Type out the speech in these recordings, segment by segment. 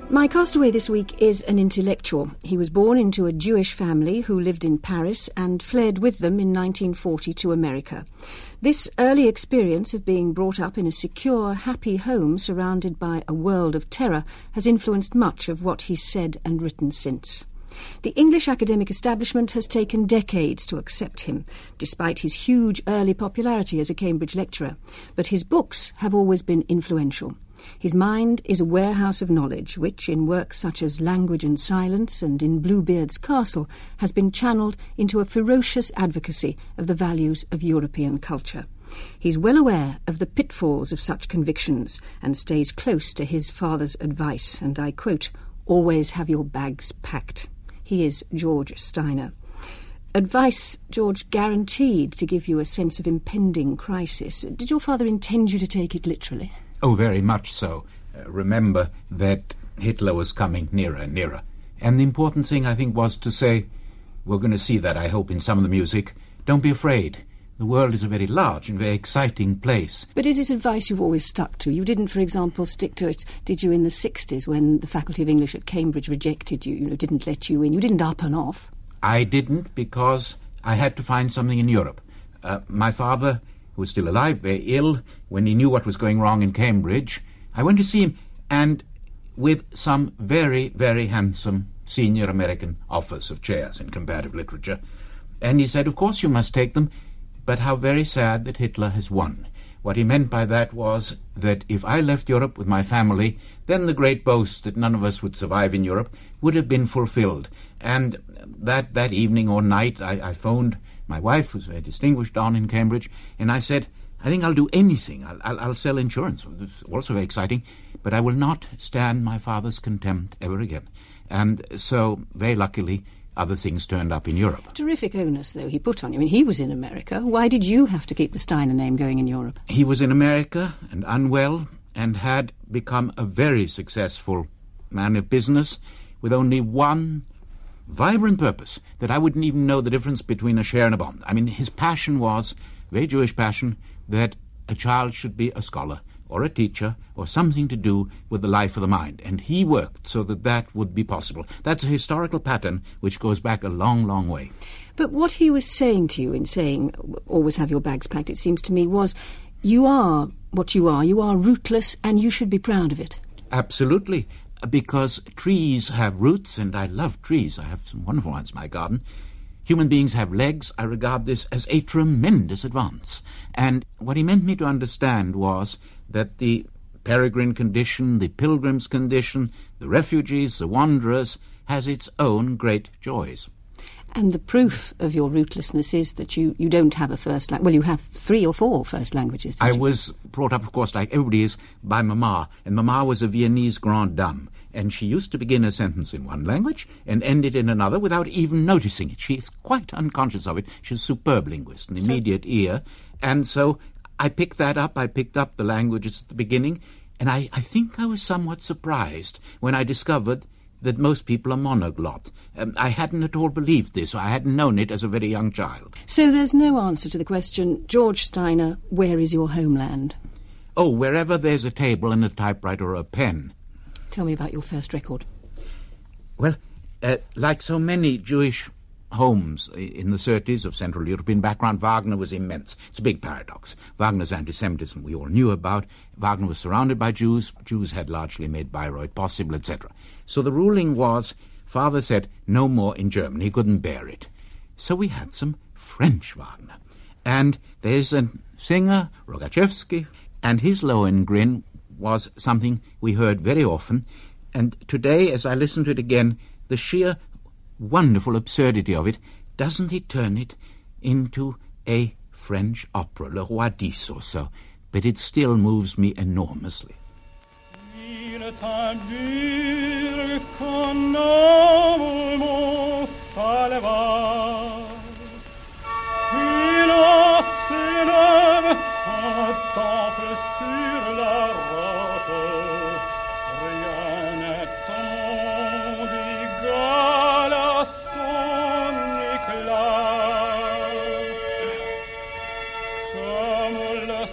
My castaway this week is an intellectual. He was born into a Jewish family who lived in Paris and fled with them in 1940 to America. This early experience of being brought up in a secure, happy home surrounded by a world of terror has influenced much of what he's said and written since. The English academic establishment has taken decades to accept him, despite his huge early popularity as a Cambridge lecturer, but his books have always been influential. His mind is a warehouse of knowledge, which, in works such as Language and Silence and in Bluebeard's Castle, has been channelled into a ferocious advocacy of the values of European culture. He's well aware of the pitfalls of such convictions and stays close to his father's advice, and I quote, "Always have your bags packed." He is George Steiner. Advice, George, guaranteed to give you a sense of impending crisis. Did your father intend you to take it literally? Oh, very much so. Remember that Hitler was coming nearer and nearer. And the important thing, I think, was to say, we're going to see that, I hope, in some of the music. Don't be afraid. The world is a very large and very exciting place. But is it advice you've always stuck to? You didn't, for example, stick to it, did you, in the 60s when the Faculty of English at Cambridge rejected you, didn't let you in? You didn't up and off? I didn't, because I had to find something in Europe. My father, who was still alive, very ill, when he knew what was going wrong in Cambridge, I went to see him, and with some very, very handsome senior American offers of chairs in comparative literature, and he said, of course you must take them, but how very sad that Hitler has won. What he meant by that was that if I left Europe with my family, then the great boast that none of us would survive in Europe would have been fulfilled. And that evening or night, I phoned my wife, who's very distinguished down in Cambridge, and I said, I think I'll do anything. I'll sell insurance. It's also very exciting, but I will not stand my father's contempt ever again. And so, very luckily, other things turned up in Europe. Terrific onus, though, he put on you. I mean, he was in America. Why did you have to keep the Steiner name going in Europe? He was in America and unwell and had become a very successful man of business with only one vibrant purpose, that I wouldn't even know the difference between a share and a bond. I mean, his passion was, very Jewish passion, that a child should be a scholar or a teacher or something to do with the life of the mind. And he worked so that that would be possible. That's a historical pattern which goes back a long, long way. But what he was saying to you in saying, always have your bags packed, it seems to me, was you are what you are rootless, and you should be proud of it. Absolutely, because trees have roots, and I love trees. I have some wonderful ones in my garden. Human beings have legs. I regard this as a tremendous advance. And what he meant me to understand was that the peregrine condition, the pilgrim's condition, the refugees, the wanderers, has its own great joys. And the proof of your rootlessness is that you don't have a first language. Well, you have 3 or 4 first languages. I was brought up, of course, like everybody is, by Mama. And Mama was a Viennese grande dame. And she used to begin a sentence in one language and end it in another without even noticing it. She is quite unconscious of it. She's a superb linguist, an immediate ear. And so I picked that up. I picked up the languages at the beginning. And I think I was somewhat surprised when I discovered that most people are monoglot. I hadn't at all believed this. I hadn't known it as a very young child. So there's no answer to the question, George Steiner, where is your homeland? Oh, wherever there's a table and a typewriter or a pen. Tell me about your first record. Well, like so many Jewish homes in the 30s of Central European background, Wagner was immense. It's a big paradox. Wagner's anti-Semitism we all knew about. Wagner was surrounded by Jews. Jews had largely made Bayreuth possible, etc. So the ruling was, father said, no more in German. He couldn't bear it. So we had some French Wagner. And there's a singer, Rogachevsky, and his Lohengrin was something we heard very often. And today, as I listen to it again, the sheer wonderful absurdity of it, doesn't he turn it into a French opera, Le Roi Dix or so? But it still moves me enormously.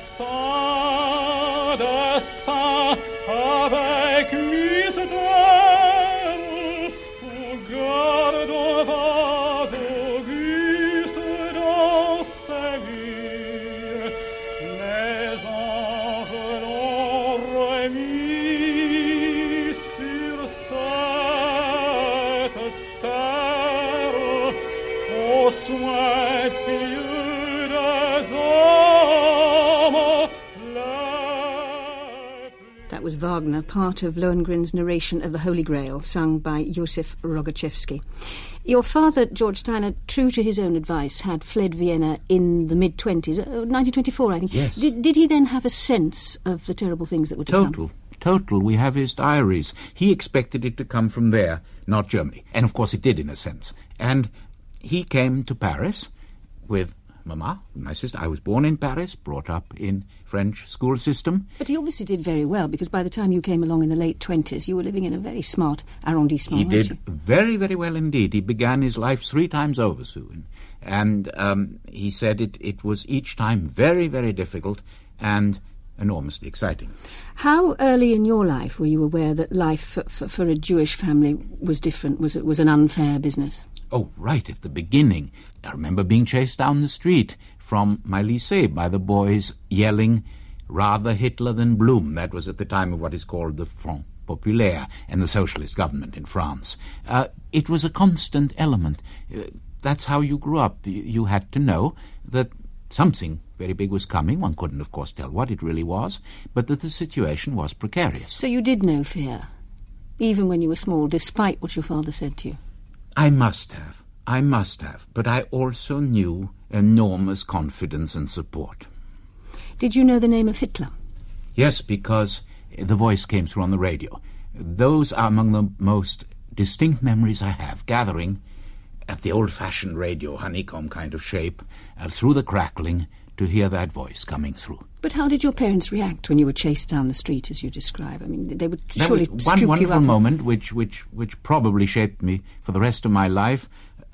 Avec mise de Wagner, part of Lohengrin's narration of the Holy Grail, sung by Josef Rogochevsky. Your father, George Steiner, true to his own advice, had fled Vienna in the mid-20s, 1924, I think. Yes. Did he then have a sense of the terrible things that were to come? Total. We have his diaries. He expected it to come from there, not Germany. And of course it did, in a sense. And he came to Paris with Mama, my sister. I was born in Paris, brought up in French school system. But he obviously did very well, because by the time you came along in the late 20s, you were living in a very smart arrondissement. He did very, very well indeed. He began his life 3 times over soon. And he said it was each time very, very difficult and enormously exciting. How early in your life were you aware that life for a Jewish family was different, was an unfair business? Oh, right at the beginning. I remember being chased down the street from my lycée by the boys yelling, "Rather Hitler than Blum." That was at the time of what is called the Front Populaire and the socialist government in France. It was a constant element. That's how you grew up. You had to know that something very big was coming. One couldn't, of course, tell what it really was, but that the situation was precarious. So you did know fear, even when you were small, despite what your father said to you? I must have, but I also knew enormous confidence and support. Did you know the name of Hitler? Yes, because the voice came through on the radio. Those are among the most distinct memories I have, gathering at the old-fashioned radio, honeycomb kind of shape, through the crackling, to hear that voice coming through. But how did your parents react when you were chased down the street, as you describe? I mean, they would surely that was scoop you one up. wonderful moment which probably shaped me for the rest of my life.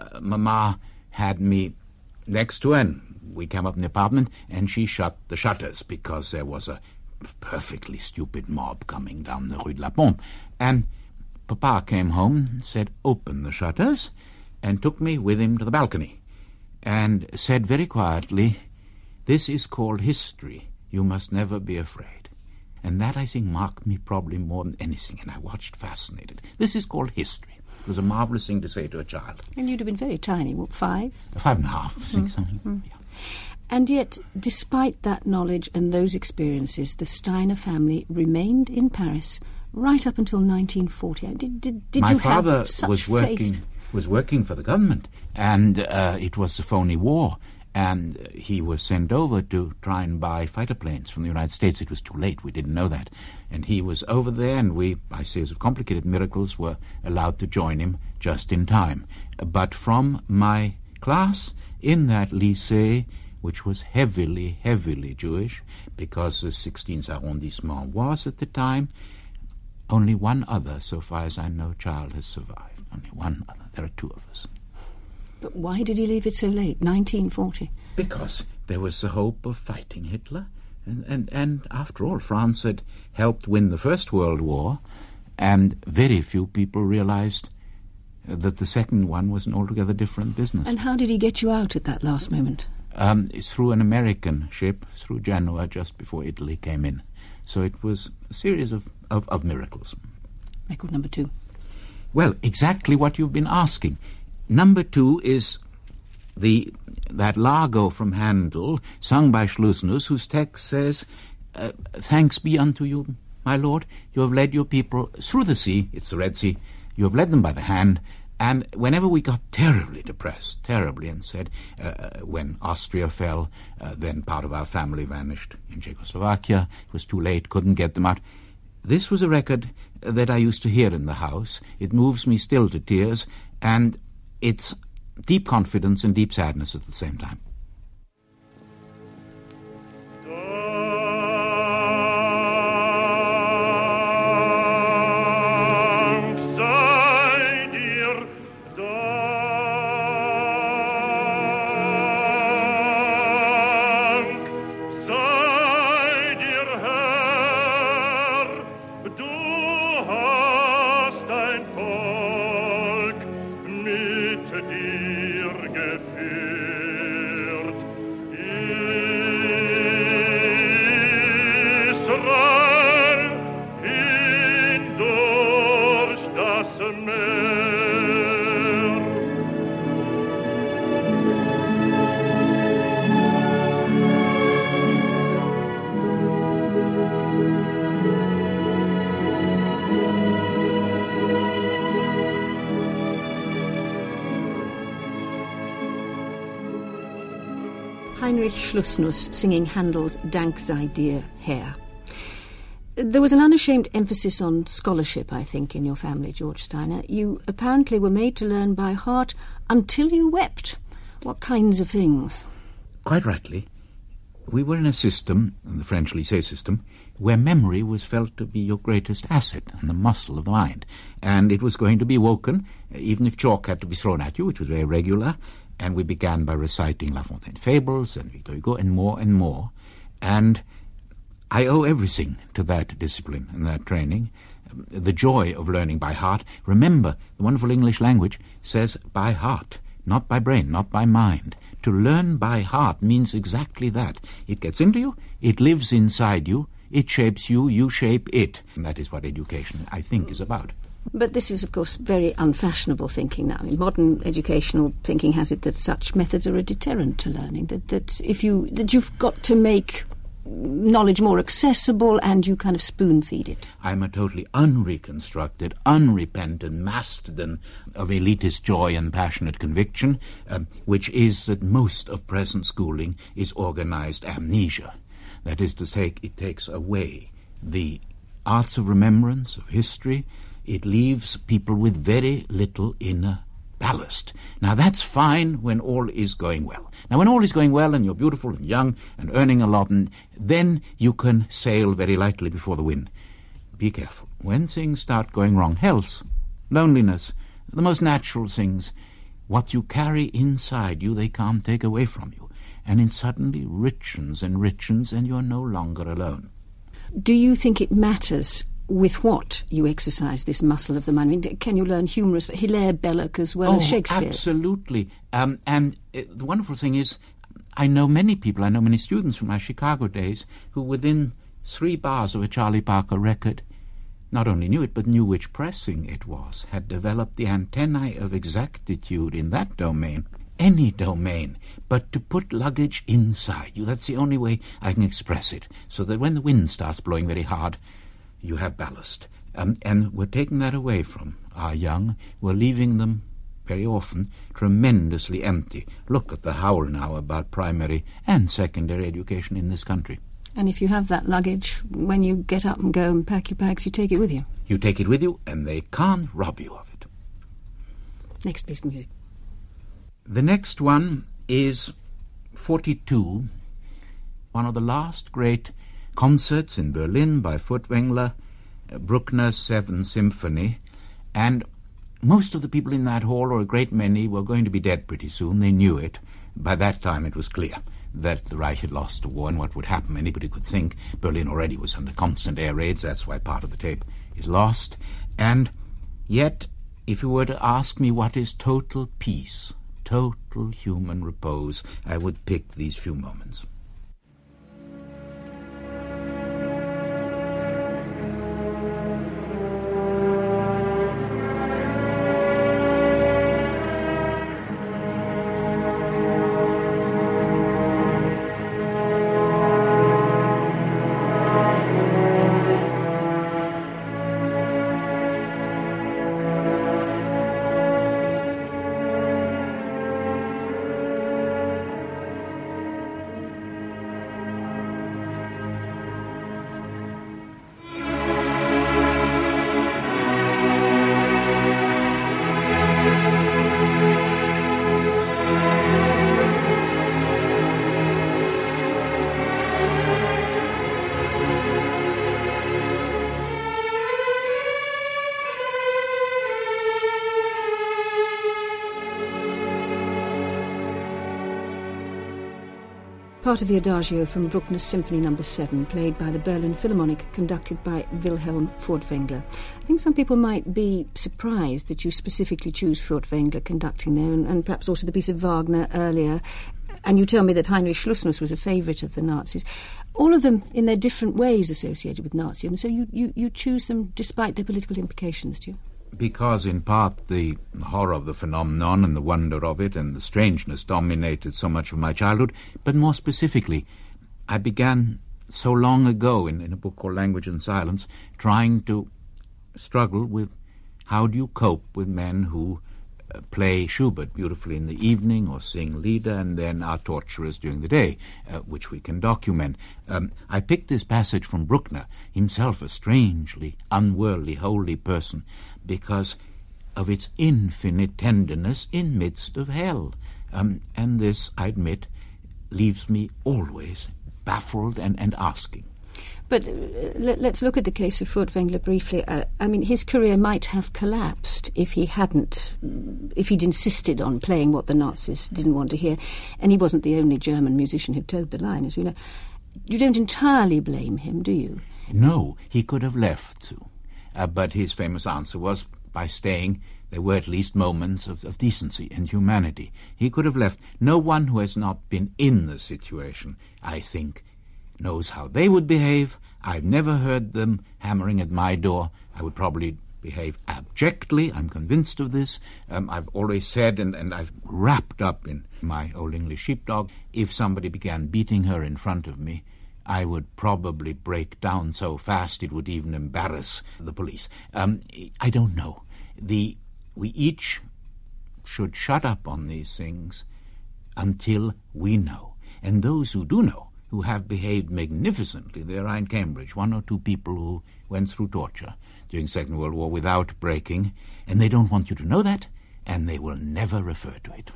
Mama had me next to her, and we came up in the apartment, and she shut the shutters because there was a perfectly stupid mob coming down the Rue de la Pompe. And Papa came home and said, "Open the shutters," and took me with him to the balcony and said very quietly, "This is called history. You must never be afraid." And that, I think, marked me probably more than anything, and I watched fascinated. This is called history. It was a marvellous thing to say to a child. And you'd have been very tiny, what, 5? 5.5, 6, something. Yeah. And yet, despite that knowledge and those experiences, the Steiner family remained in Paris right up until 1940. Did My you father have such was faith? working for the government, and it was the phony war. And he was sent over to try and buy fighter planes from the United States. It was too late. We didn't know that. And he was over there, and we, by a series of complicated miracles, were allowed to join him just in time. But from my class in that lycée, which was heavily, heavily Jewish, because the 16th arrondissement was at the time, only one other, so far as I know, child has survived. Only one other. There are 2 of us. But why did he leave it so late, 1940? Because there was the hope of fighting Hitler. And after all, France had helped win the First World War, and very few people realized that the second one was an altogether different business. And how did he get you out at that last moment? It's through an American ship, through Genoa, just before Italy came in. So it was a series of miracles. Record number 2. Well, exactly what you've been asking. Number 2 is that Largo from Handel, sung by Schlusnus, whose text says, "Thanks be unto you, my Lord, you have led your people through the sea," it's the Red Sea, "you have led them by the hand." And whenever we got terribly depressed, and said, when Austria fell, then part of our family vanished in Czechoslovakia, it was too late, couldn't get them out. This was a record that I used to hear in the house. It moves me still to tears, and it's deep confidence and deep sadness at the same time. Heinrich Schlussnuss singing Handel's Dank sei dir, Herr. There was an unashamed emphasis on scholarship, I think, in your family, George Steiner. You apparently were made to learn by heart until you wept. What kinds of things? Quite rightly. We were in a system, the French lycée system, where memory was felt to be your greatest asset and the muscle of the mind. And it was going to be woken, even if chalk had to be thrown at you, which was very regular. And we began by reciting La Fontaine Fables and Victor Hugo and more and more. And I owe everything to that discipline and that training, the joy of learning by heart. Remember, the wonderful English language says by heart, not by brain, not by mind. To learn by heart means exactly that. It gets into you, it lives inside you, it shapes you, you shape it. And that is what education, I think, is about. But this is, of course, very unfashionable thinking now. I mean, modern educational thinking has it that such methods are a deterrent to learning, that you've got to make knowledge more accessible and you kind of spoon-feed it. I'm a totally unreconstructed, unrepentant mastodon of elitist joy and passionate conviction, which is that most of present schooling is organized amnesia. That is to say, it takes away the arts of remembrance, of history. It leaves people with very little inner ballast. Now, that's fine when all is going well. Now, when all is going well and you're beautiful and young and earning a lot, and then you can sail very lightly before the wind. Be careful. When things start going wrong, health, loneliness, the most natural things, what you carry inside you, they can't take away from you. And it suddenly richens and richens, and you're no longer alone. Do you think it matters with what you exercise this muscle of the mind? I mean, can you learn humorous Hilaire Belloc as well as Shakespeare? Absolutely. And the wonderful thing is, I know many people, I know many students from my Chicago days who within 3 bars of a Charlie Parker record not only knew it, but knew which pressing it was, had developed the antennae of exactitude in that domain, any domain, but to put luggage inside you. That's the only way I can express it, so that when the wind starts blowing very hard, you have ballast. And we're taking that away from our young. We're leaving them very often tremendously empty. Look at the howl now about primary and secondary education in this country. And if you have that luggage, when you get up and go and pack your bags, you take it with you. You take it with you, and they can't rob you of it. Next piece of music. The next one is 42, one of the last great concerts in Berlin by Furtwängler, Bruckner's 7th Symphony, and most of the people in that hall, or a great many, were going to be dead pretty soon. They knew it. By that time it was clear that the Reich had lost the war, and what would happen, anybody could think. Berlin already was under constant air raids, that's why part of the tape is lost. And yet, if you were to ask me what is total peace, total human repose, I would pick these few moments. Part of the Adagio from Bruckner's Symphony No. 7, played by the Berlin Philharmonic, conducted by Wilhelm Furtwängler. I think some people might be surprised that you specifically choose Furtwängler conducting there, and perhaps also the piece of Wagner earlier. And you tell me that Heinrich Schlussnuss was a favourite of the Nazis. All of them in their different ways associated with Nazism, so you choose them despite their political implications, do you? Because in part the horror of the phenomenon and the wonder of it and the strangeness dominated so much of my childhood, but more specifically, I began so long ago in a book called Language and Silence, trying to struggle with how do you cope with men who play Schubert beautifully in the evening or sing Lieder, and then our torturers during the day, which we can document. I picked this passage from Bruckner, himself a strangely unworldly, holy person, because of its infinite tenderness in midst of hell. And this, I admit, leaves me always baffled and asking. But let's look at the case of Furtwängler briefly. I mean, his career might have collapsed if he'd insisted on playing what the Nazis didn't want to hear. And he wasn't the only German musician who towed the line, as we know. You don't entirely blame him, do you? No, he could have left too. But his famous answer was, by staying, there were at least moments of decency and humanity. He could have left. No one who has not been in the situation, I think, knows how they would behave. I've never heard them hammering at my door. I would probably behave abjectly. I'm convinced of this. I've always said, and I've wrapped up in my Old English sheepdog, if somebody began beating her in front of me, I would probably break down so fast it would even embarrass the police. I don't know. We each should shut up on these things until we know. And those who do know, who have behaved magnificently. There are in Cambridge 1 or 2 people who went through torture during the Second World War without breaking, and they don't want you to know that, and they will never refer to it.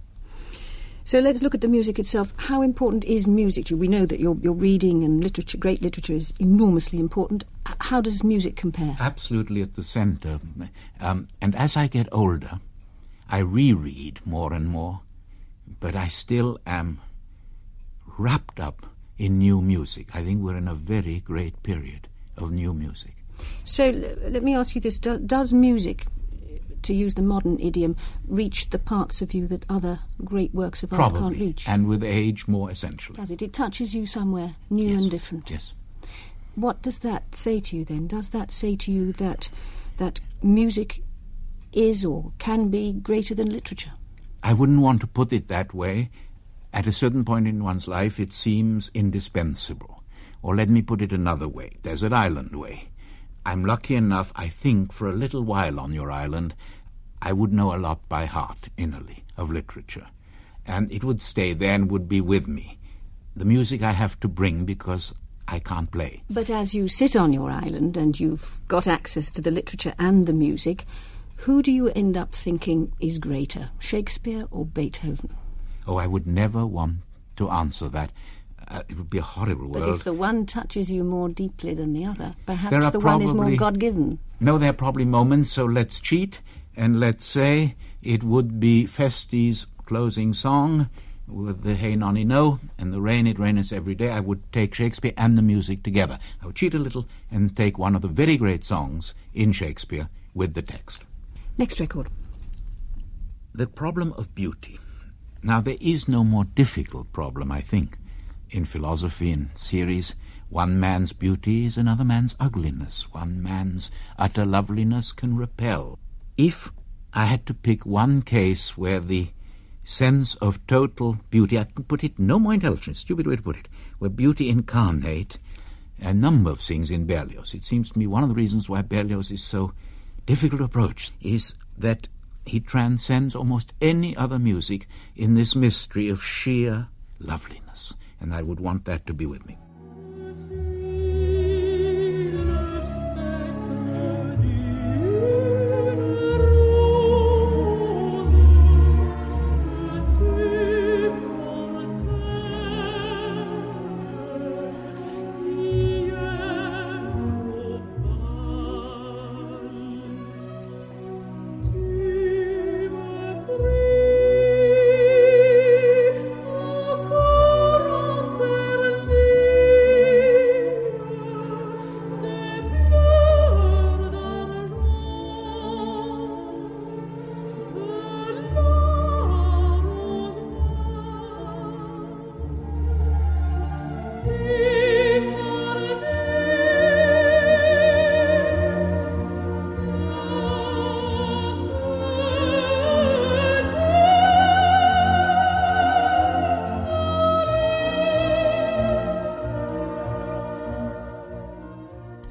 So let's look at the music itself. How important is music to you? We know that your reading and literature, great literature, is enormously important. How does music compare? Absolutely at the centre. And as I get older, I reread more and more, but I still am wrapped up in new music. I think we're in a very great period of new music. So let me ask you this. Does music, to use the modern idiom, reach the parts of you that other great works of art can't reach? And with age more essentially. Does it? It touches you somewhere new and different. Yes. What does that say to you then? Does that say to you that music is or can be greater than literature? I wouldn't want to put it that way. At a certain point in one's life, it seems indispensable. Or let me put it another way, desert island way. I'm lucky enough, I think, for a little while on your island, I would know a lot by heart, innerly, of literature. And it would stay there and would be with me. The music I have to bring because I can't play. But as you sit on your island and you've got access to the literature and the music, who do you end up thinking is greater, Shakespeare or Beethoven? Oh, I would never want to answer that. It would be a horrible world. But if the one touches you more deeply than the other, perhaps the one is more God-given. No, there are probably moments, so let's cheat, and let's say it would be Festi's closing song with the Hey Nonny No and the Rain, It Raineth Every Day. I would take Shakespeare and the music together. I would cheat a little and take one of the very great songs in Shakespeare with the text. Next record. The problem of beauty. Now, there is no more difficult problem, I think, in philosophy and theories. One man's beauty is another man's ugliness. One man's utter loveliness can repel. If I had to pick one case where the sense of total beauty, I can put it no more intelligent, stupid way to put it, where beauty incarnate a number of things in Berlioz. It seems to me one of the reasons why Berlioz is so difficult to approach is that he transcends almost any other music in this mystery of sheer loveliness. And I would want that to be with me.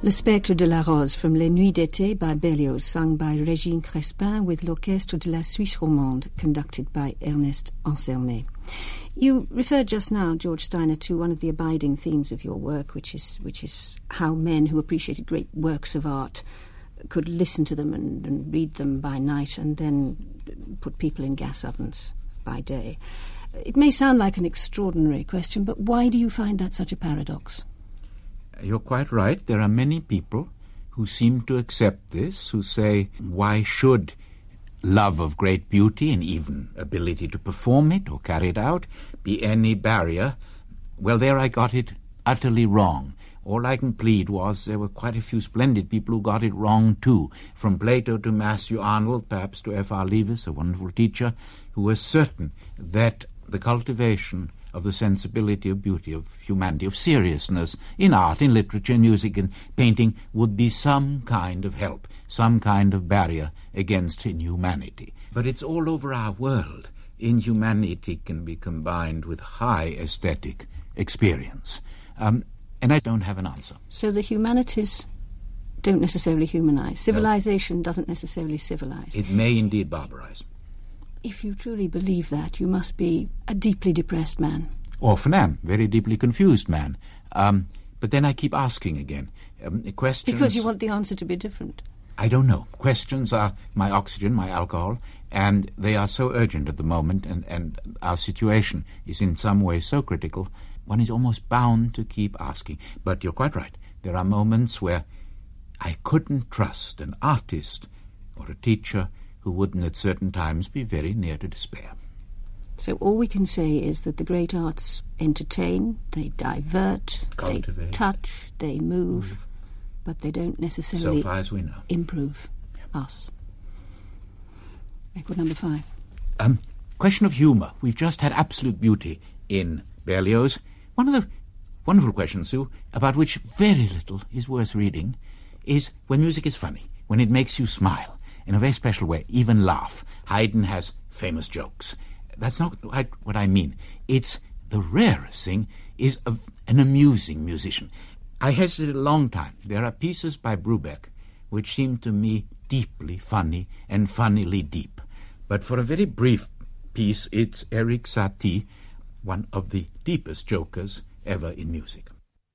Le Spectre de la Rose from Les Nuits d'été by Berlioz, sung by Régine Crespin with l'Orchestre de la Suisse Romande, conducted by Ernest Anselmet. You referred just now, George Steiner, to one of the abiding themes of your work, which is how men who appreciated great works of art could listen to them and read them by night and then put people in gas ovens by day. It may sound like an extraordinary question, but why do you find that such a paradox? You're quite right. There are many people who seem to accept this, who say, why should love of great beauty and even ability to perform it or carry it out be any barrier? Well, there I got it utterly wrong. All I can plead was there were quite a few splendid people who got it wrong too, from Plato to Matthew Arnold, perhaps to F.R. Leavis, a wonderful teacher, who was certain that the cultivation of the sensibility of beauty, of humanity, of seriousness in art, in literature, in music, and painting would be some kind of help, some kind of barrier against inhumanity. But it's all over our world. Inhumanity can be combined with high aesthetic experience. And I don't have an answer. So the humanities don't necessarily humanize. Civilization doesn't necessarily civilize. It may indeed barbarize. If you truly believe that, you must be a deeply depressed man. Often am, very deeply confused man. But then I keep asking again. Questions... Because you want the answer to be different. I don't know. Questions are my oxygen, my alcohol, and they are so urgent at the moment, and our situation is in some way so critical, one is almost bound to keep asking. But you're quite right. There are moments where I couldn't trust an artist or a teacher who wouldn't at certain times be very near to despair. So all we can say is that the great arts entertain, they divert, cultivate, they touch, they move, but they don't necessarily, so far as we know, improve us. Record number 5. Question of humour. We've just had absolute beauty in Berlioz. One of the wonderful questions, Sue, about which very little is worth reading, is when music is funny, when it makes you smile in a very special way, even laugh. Haydn has famous jokes. That's not what I mean. It's the rarest thing is an amusing musician. I hesitated a long time. There are pieces by Brubeck which seem to me deeply funny and funnily deep. But for a very brief piece, it's Erik Satie, one of the deepest jokers ever in music.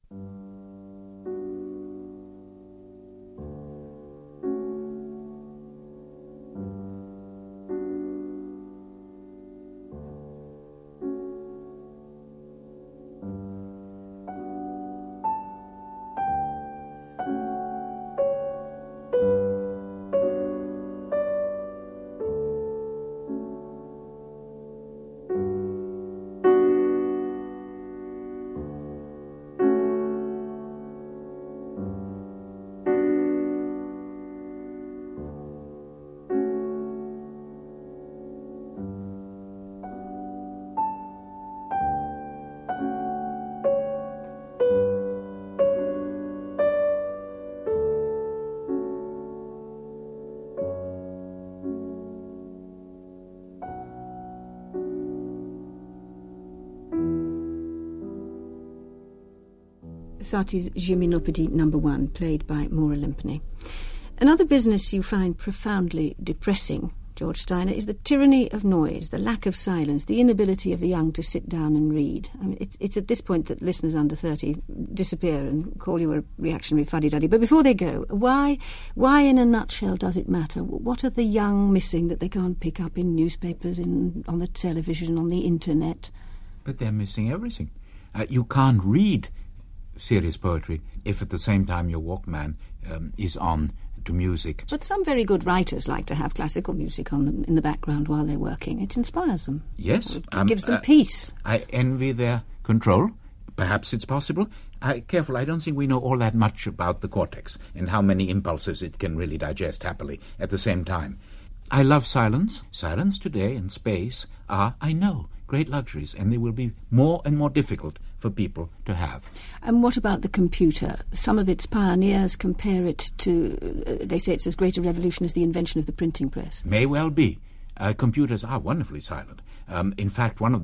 Satie's Gymnopédie No. 1, played by Maura Limpany. Another business you find profoundly depressing, George Steiner, is the tyranny of noise, the lack of silence, the inability of the young to sit down and read. I mean, it's at this point that listeners under 30 disappear and call you a reactionary fuddy-duddy. But before they go, why in a nutshell does it matter? What are the young missing that they can't pick up in newspapers, on the television, on the internet? But they're missing everything. You can't read serious poetry if at the same time your Walkman is on to music. But some very good writers like to have classical music on them in the background while they're working. It inspires them. Yes. It gives them peace. I envy their control. Perhaps it's possible. Careful, I don't think we know all that much about the cortex and how many impulses it can really digest happily at the same time. I love silence. Silence today and space are, I know, great luxuries, and they will be more and more difficult for people to have. And what about the computer? Some of its pioneers compare it to, they say it's as great a revolution as the invention of the printing press. May well be. Computers are wonderfully silent. In fact, one of the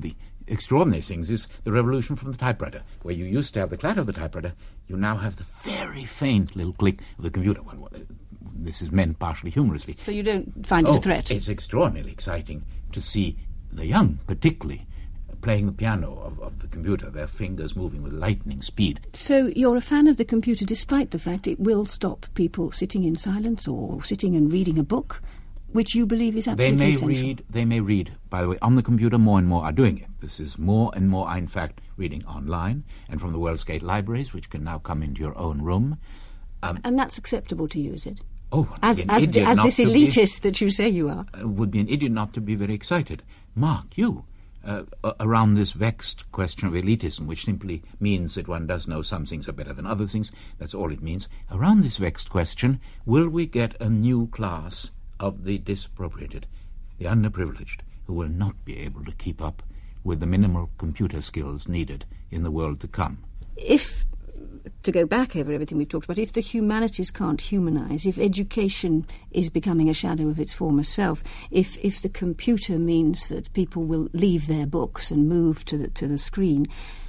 extraordinary things is the revolution from the typewriter, where you used to have the clatter of the typewriter, you now have the very faint little click of the computer. Well, this is meant partially humorously. So you don't find it a threat? It's extraordinarily exciting to see the young, particularly, playing the piano of the computer, their fingers moving with lightning speed. So you're a fan of the computer despite the fact it will stop people sitting in silence or sitting and reading a book, which you believe is absolutely essential. They may read, by the way, on the computer. More and more are doing it. This is more and more, in fact, reading online and from the World's Gate libraries, which can now come into your own room. And that's acceptable to you, is it? Oh, as this elitist that you say you are. Would be an idiot not to be very excited. Mark, you, around this vexed question of elitism, which simply means that one does know some things are better than other things, that's all it means. Around this vexed question, will we get a new class of the disappropriated, the underprivileged, who will not be able to keep up with the minimal computer skills needed in the world to come? If, to go back over everything we've talked about, if the humanities can't humanise, if education is becoming a shadow of its former self, if the computer means that people will leave their books and move to the screen,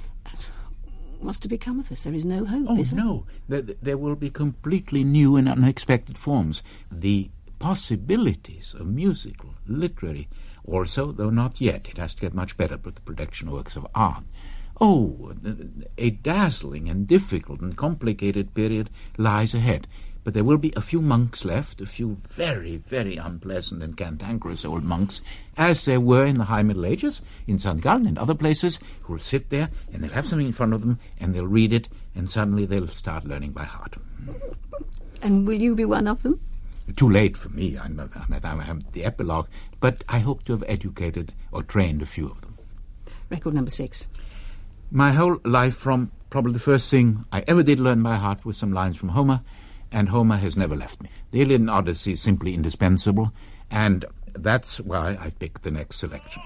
what's to become of us? There is no hope, is there? Oh, no. There will be completely new and unexpected forms. The possibilities of musical, literary, also, though not yet, it has to get much better, but the production of works of art. Oh, a dazzling and difficult and complicated period lies ahead. But there will be a few monks left, a few very, very unpleasant and cantankerous old monks, as there were in the High Middle Ages, in St. Gallen and other places, who will sit there and they'll have something in front of them and they'll read it and suddenly they'll start learning by heart. And will you be one of them? Too late for me. I'm the epilogue, but I hope to have educated or trained a few of them. Record number 6. My whole life, from probably the first thing I ever did learn by heart was some lines from Homer, and Homer has never left me. The Iliad and Odyssey is simply indispensable, and that's why I've picked the next selection.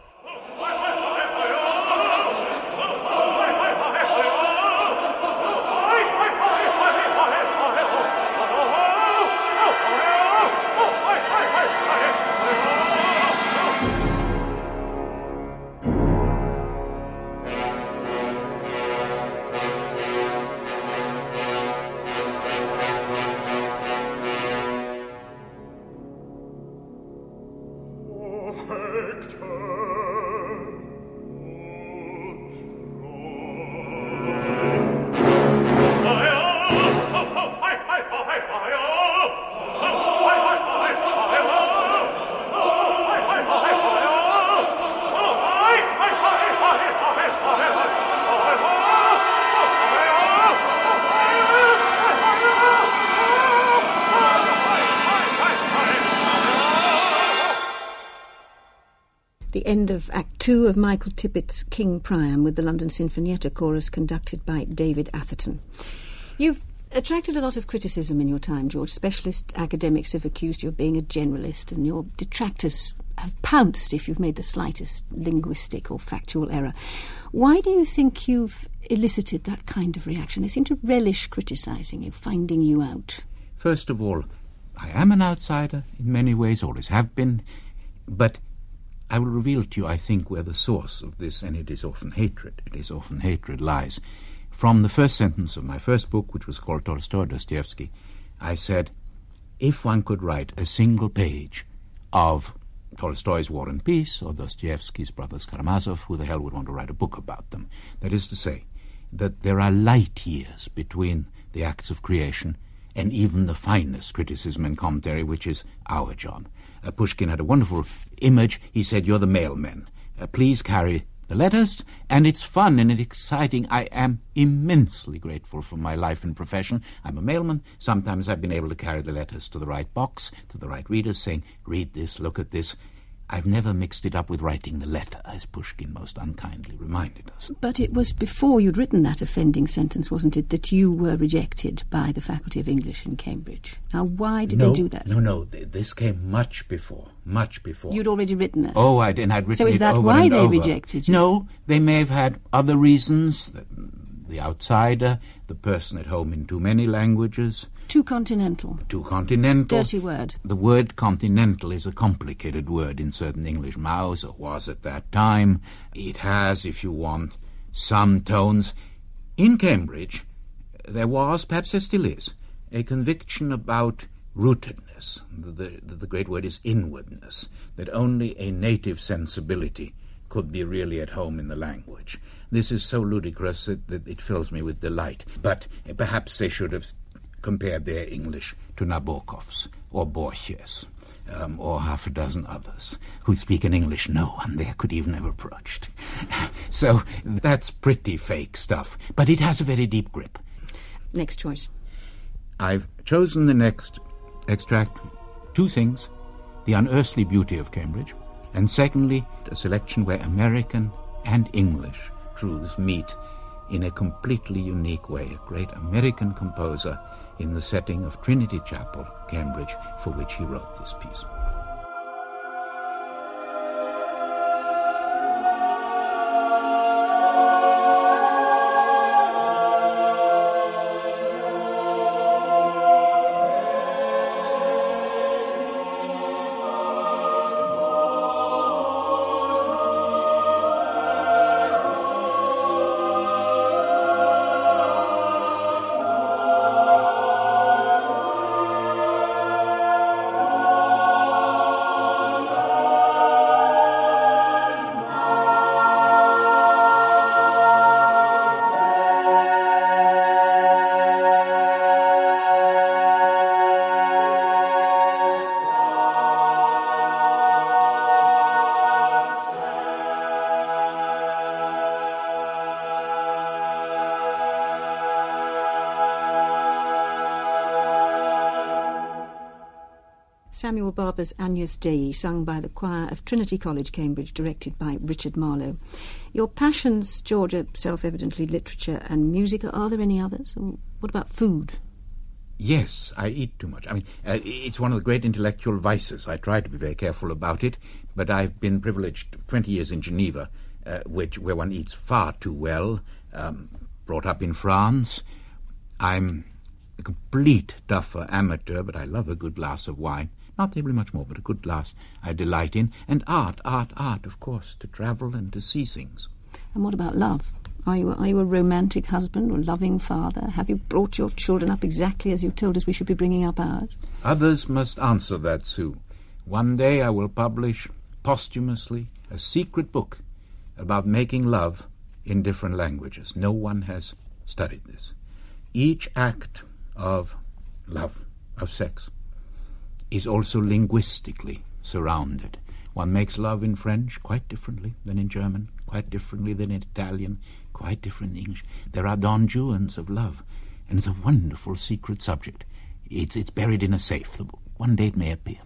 The end of Act 2 of Michael Tippett's King Priam with the London Sinfonietta Chorus conducted by David Atherton. You've attracted a lot of criticism in your time, George. Specialist academics have accused you of being a generalist, and your detractors have pounced if you've made the slightest linguistic or factual error. Why do you think you've elicited that kind of reaction? They seem to relish criticising you, finding you out. First of all, I am an outsider in many ways, always have been, but I will reveal to you, I think, where the source of this, and it is often hatred, lies. From the first sentence of my first book, which was called Tolstoy, Dostoevsky, I said, if one could write a single page of Tolstoy's War and Peace or Dostoevsky's Brothers Karamazov, who the hell would want to write a book about them? That is to say, that there are light years between the acts of creation and even the finest criticism and commentary, which is our job. Pushkin had a wonderful image. He said, you're the mailmen. Please carry the letters, and it's fun and it's exciting. I am immensely grateful for my life and profession. I'm a mailman. Sometimes I've been able to carry the letters to the right box, to the right readers, saying, read this, look at this. I've never mixed it up with writing the letter, as Pushkin most unkindly reminded us. But it was before you'd written that offending sentence, wasn't it, that you were rejected by the Faculty of English in Cambridge? Now, why did they do that? No, this came much before. You'd already written that? Oh, I'd written it over and over. So is that why they rejected you? No, they may have had other reasons. The outsider, the person at home in too many languages, Too continental. Too continental. Dirty word. The word continental is a complicated word in certain English mouths, or was at that time. It has, if you want, some tones. In Cambridge, there was, perhaps there still is, a conviction about rootedness. The great word is inwardness, that only a native sensibility could be really at home in the language. This is so ludicrous that it fills me with delight. But perhaps they should have compared their English to Nabokov's or Borges, or half a dozen others who speak an English no one there could even have approached. So that's pretty fake stuff, but it has a very deep grip. Next choice. I've chosen the next extract, two things: the unearthly beauty of Cambridge, and secondly, a selection where American and English truths meet in a completely unique way. A great American composer in the setting of Trinity Chapel, Cambridge, for which he wrote this piece. Samuel Barber's Agnus Dei, sung by the choir of Trinity College, Cambridge, directed by Richard Marlowe. Your passions, George, are self-evidently literature and music. Are there any others? Or what about food? Yes, I eat too much. I mean, it's one of the great intellectual vices. I try to be very careful about it, but I've been privileged 20 years in Geneva, where one eats far too well, brought up in France. I'm a complete duffer amateur, but I love a good glass of wine. Not terribly much more, but a good glass I delight in. And art, of course, to travel and to see things. And what about love? Are you a romantic husband or loving father? Have you brought your children up exactly as you told us we should be bringing up ours? Others must answer that, Sue. One day I will publish, posthumously, a secret book about making love in different languages. No one has studied this. Each act of love, of sex, is also linguistically surrounded. One makes love in French quite differently than in German, quite differently than in Italian, quite different in English. There are Don Juans of love, and it's a wonderful secret subject. It's buried in a safe. One day it may appear.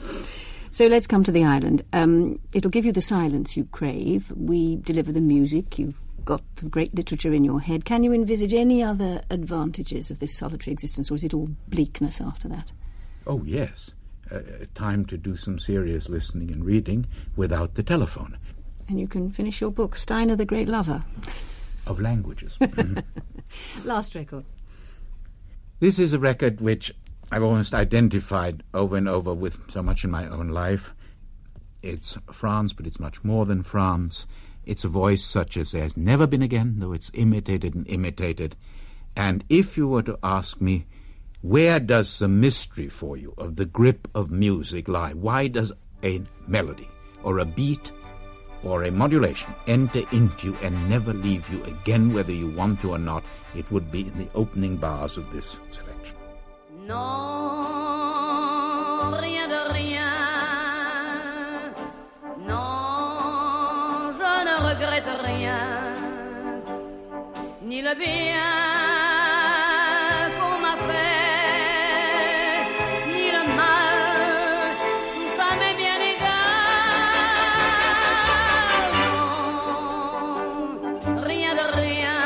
So let's come to the island. It'll give you the silence you crave. We deliver the music. You've got the great literature in your head. Can you envisage any other advantages of this solitary existence, or is it all bleakness after that? Oh, yes. Time to do some serious listening and reading without the telephone. And you can finish your book, Steiner the Great Lover. Of languages. Last record. This is a record which I've almost identified over and over with so much in my own life. It's France, but it's much more than France. It's a voice such as there's never been again, though it's imitated and imitated. And if you were to ask me, where does the mystery for you of the grip of music lie? Why does a melody or a beat or a modulation enter into you and never leave you again, whether you want to or not? It would be in the opening bars of this selection. Non, rien de rien. Non, je ne regrette rien. Ni le bien qu'on m'a fait, ni le mal, tout ça m'est bien égal. Non, rien de rien.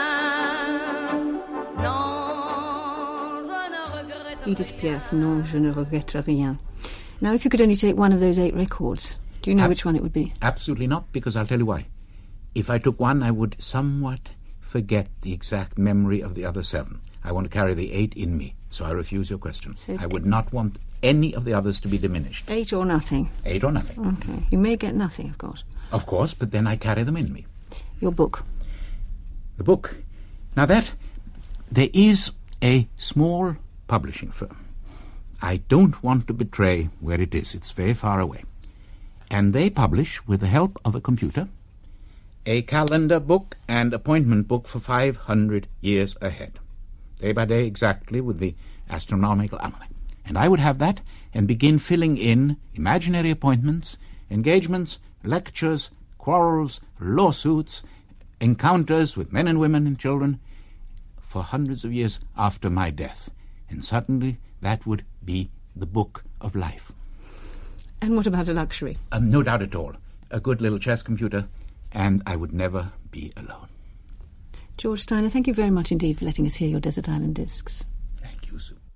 Non, je ne regrette rien. Edith Piaf, Non, je ne regrette rien. Now, if you could only take one of those 8 records, do you know which one it would be? Absolutely not, because I'll tell you why. If I took one, I would somewhat forget the exact memory of the other 7. I want to carry the 8 in me. So I refuse your question. So it's I would not want any of the others to be diminished. 8 or nothing. 8 or nothing. Okay. You may get nothing, of course. Of course, but then I carry them in me. Your book. The book. Now there is a small publishing firm. I don't want to betray where it is. It's very far away. And they publish, with the help of a computer, a calendar book and appointment book for 500 years ahead, day by day exactly with the astronomical almanac. And I would have that and begin filling in imaginary appointments, engagements, lectures, quarrels, lawsuits, encounters with men and women and children for hundreds of years after my death. And suddenly that would be the book of life. And what about a luxury? No doubt at all. A good little chess computer, and I would never be alone. George Steiner, thank you very much indeed for letting us hear your Desert Island Discs. Thank you, Sue.